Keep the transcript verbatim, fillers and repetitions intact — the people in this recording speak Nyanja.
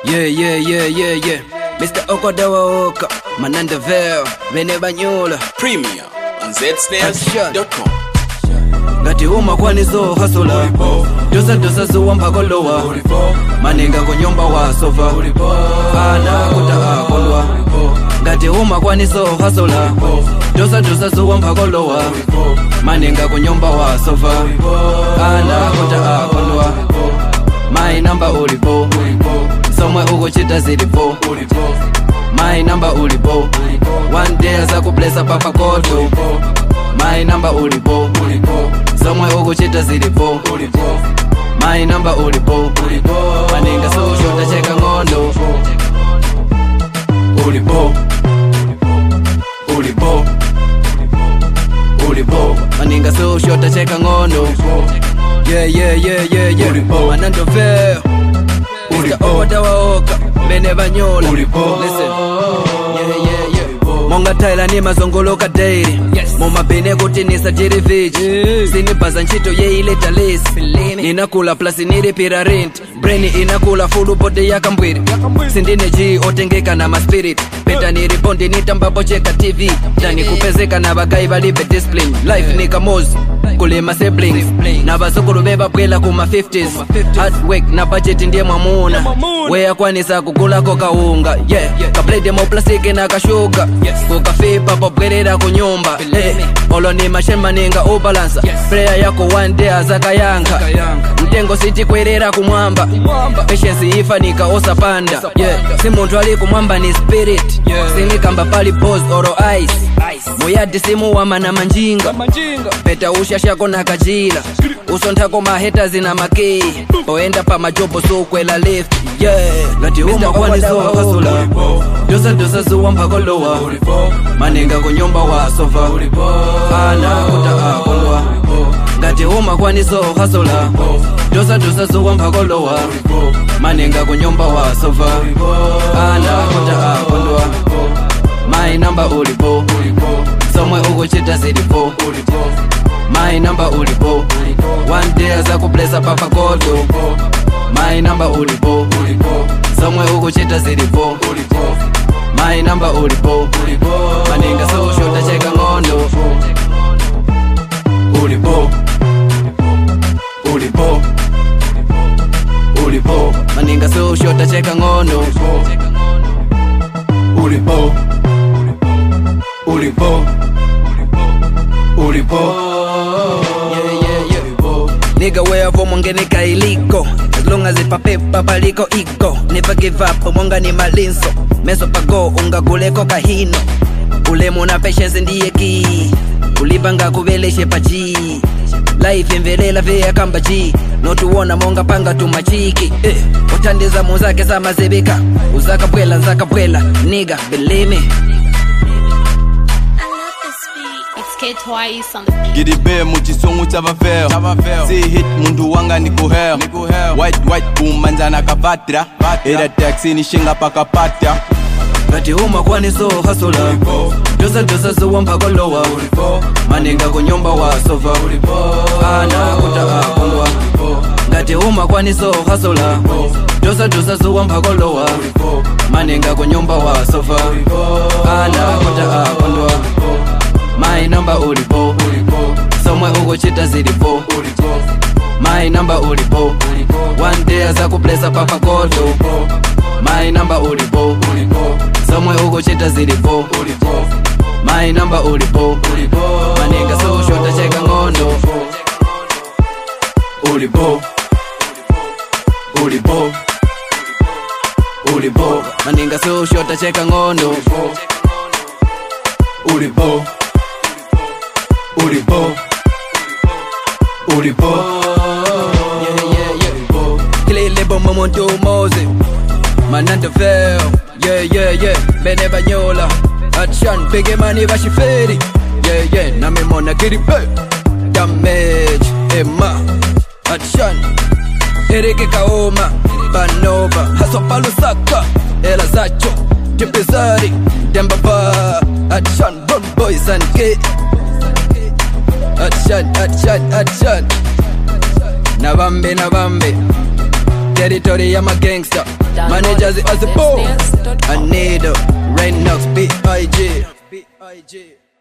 Yeah, yeah, yeah, yeah, yeah. Mister Okodawa Oka, Mananda Vale, Venebanyola, Premier on z snares dot com. Ngati uma kwanizo hasula Dosa dosa zuwa mpakolowa Manenga kunyomba wa sofa Ana kuta akolwa Ngati uma kwanizo hasula Dosa dosa zuwa mpakolowa Manenga kunyomba wa sofa Ana kuta akolwa My number ulipo Somwe uko chita zilipo My number ulipo One day aza kublesa papa koto My number ulipo Somwe uko chita zilipo My number ulipo Maninga susho tacheka ngondo Ulipo Ulipo Ulipo Maninga susho tacheka ngondo Yeah, yeah, yeah, yeah, yeah Manando Vale Mister Okodawa Oka Venebanyola Listen Yeah, yeah, yeah Monga Tyler ni mazongoloka daily Moma pene kutinisa jiriviji Sinipaza nchito ye ileta list Ninakula plus nilipira rent Brain inakula fulu bode ya kambwiri Sindine G otengeka na maspirit Peta niripondi nitambapo cheka T V Tani kupezeka na bagai balibe discipline Life ni kamozi kulima siblings na bazukuru beba bwela kuma fifties hard work na budget ndiye mwamuna wea kwanisa kugula koka unga yeah kablede mo plastic na kashuga kukafipa popgerera kunyumba eh olo ni mashema ninga ubalansa prayer yako one day azaka yanka mtengo siti kwerera kumwamba patience ifanika osapanda yeah si muntu ali kumwamba ni spirit sini kamba pali boss oro ice moyadi simu wama na manjinga peta ushashako na kajila usontako maheta zina makei oenda pa majobo so kwela left yeah ngati uma kwanizo hasula dosa dosa zuwa mpakolowa manenga kunyomba wa sofa ana kuta akolwa ngati uma kwanizo hasula dosa dosa zuwa mpakolowa manenga kunyomba wa sofa ana kuta akolwa My number ulipo Somwe uko chita zilipo My number ulipo One day aza kublesa papa koto My number ulipo Somwe uko chita zilipo My number ulipo Maninga susho tacheka ngondo Ulipo Ulipo Ulipo Maninga susho tacheka ngondo Ulipo Ulipo Ulipo Yeah, yeah, yeah Nigga wherever mwangene kailiko As long as ipa pepa paliko iko Never give up, mwanga ni malinso Meso pago, unga guleko kahino Ulemu na patience ndiye ki Ulibanga kubeleshe paji Life invelela vea kamba ji Notuona monga panga tumachiki eh. Utandiza muzake za mazebeka Uzaka bwela, zaka bwela Nigga, believe me K twice on the beat. Gidibe muchisongu chavaveo Si hit mundu wanga niku hell White white boom manjana kavatra Era taxi ni shinga paka patya Ngati uma kwanizo hasula Dosa dosa zuwa mpakolowa Manenga kunyomba wa sofa Ana kuta akolwa Ngati uma kwanizo hasula Dosa dosa zuwa mpakolowa Manenga kunyomba wa sofa Ana kuta akolwa My number ulipo Somwe uko chita zilipo My number ulipo One day aza kublesa papa koto My number ulipo Somwe uko chita zilipo My number ulipo Maninga susho tacheka ngondo Ulipo Ulipo Ulipo Maninga susho tacheka ngondo Ulipo Ulipo Ulipo Yeah, yeah, yeah Kile lebo momonto moze Mananda Vale Yeah, yeah, yeah Venebanyola Action Pege mani bashiferi Yeah, yeah Nami mona kiripe Damage Emma Action Erike kaoma Banova Haso palo saka Ela zacho Tipizari Dembaba Action Bon boys and gay Action, action, action Nabambe, nabambe territory ya ma gangster. Managers as a boss. I need a Rain Knox B I G.